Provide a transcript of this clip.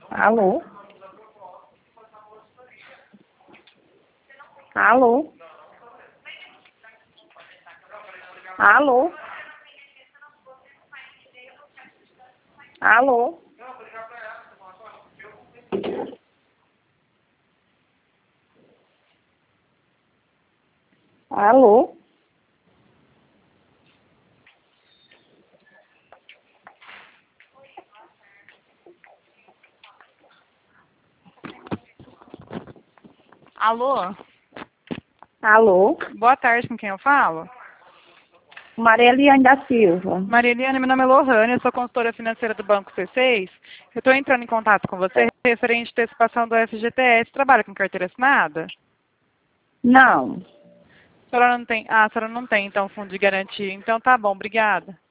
Alô? Alô? Alô? Alô? Alô? Alô? Alô? Boa tarde, com quem eu falo? Maria Eliane da Silva. Maria Eliane, meu nome é Lohane, eu sou consultora financeira do Banco C6. Eu estou entrando em contato com você referente à antecipação do FGTS. Trabalha com carteira assinada? Não. A senhora não tem, então, fundo de garantia. Então tá bom, obrigada.